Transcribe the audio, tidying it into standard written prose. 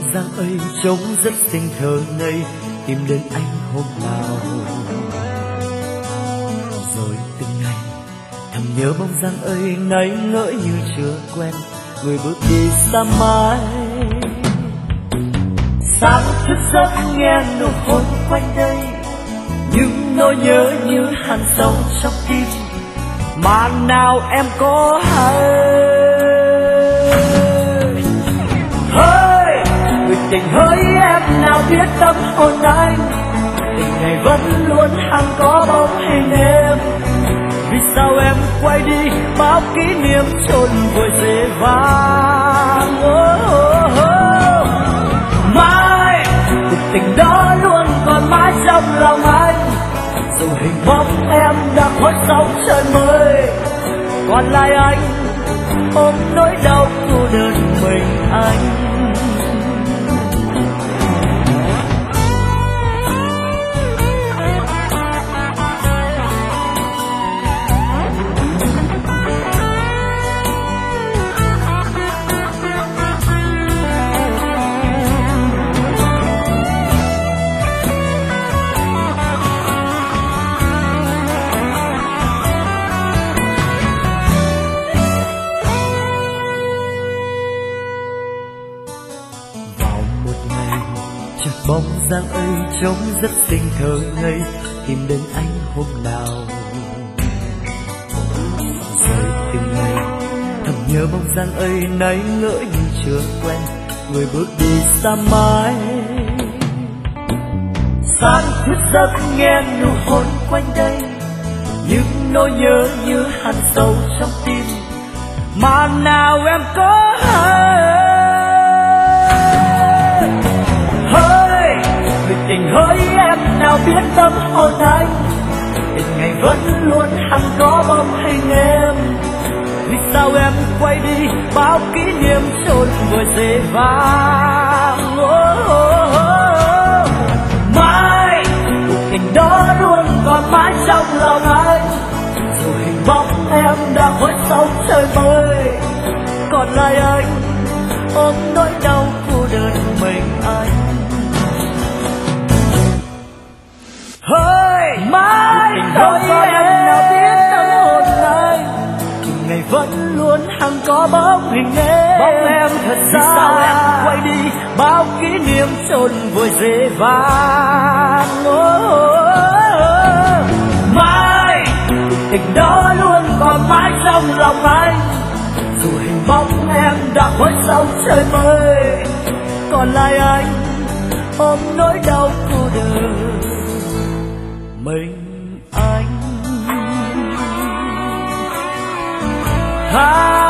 bóng dáng ấy trông rất xinh thơ ngây, tìm đến anh hôm nào. Rồi từng ngày thầm nhớ bóng dáng ấy ngây ngỡ như chưa quen, người bước đi xa mãi. Sáng thức giấc nghe nụ hôn quanh đây, những nỗi nhớ như hằn sâu trong tim, mà nào em có hay. Hỡi người tình hỡi em nào biết tâm hồn anh, tình này vẫn luôn hằng có bóng hình em. Vì sao em quay đi bao kỷ niệm chôn vùi dễ vang. Mãi cuộc tình đó luôn còn mãi trong lòng anh, dù hình bóng em đã khuất sóng trời mới. Còn lại anh ôm nỗi đau cô đơn mình anh. Bóng dáng ấy trông rất xinh thơ ngây, tìm đến anh hôm nào. Rồi từng ngày thầm nhớ bóng dáng ấy nay ngỡ như chưa quen, người bước đi xa mãi. Sáng thức giấc nghe nụ hôn quanh đây, những nỗi nhớ như hằn sâu trong tim, mà nào em có hay. Tình hỡi em nào biết tâm hồn anh, tình ngày vẫn luôn hằng có bóng hình em. Vì sao em quay đi bao kỷ niệm chôn vùi dễ vang. Mãi cuộc tình đó luôn còn mãi trong lòng anh, dù hình bóng em đã khuất sóng trời mới. Còn lại anh ôm nỗi đau cô đơn mình anh. Hỡi mãi hỡi em nào biết tâm hồn anh, từng ngày vẫn luôn hằng có bóng hình em. Bóng em thật xa, vì sao em quay đi bao kỷ niệm chôn vùi dễ vang. Mãi tình đó luôn còn mãi trong lòng anh, dù hình bóng em đã khuất sóng trời mới. Còn lại anh ôm nỗi đau cô đơn mình anh.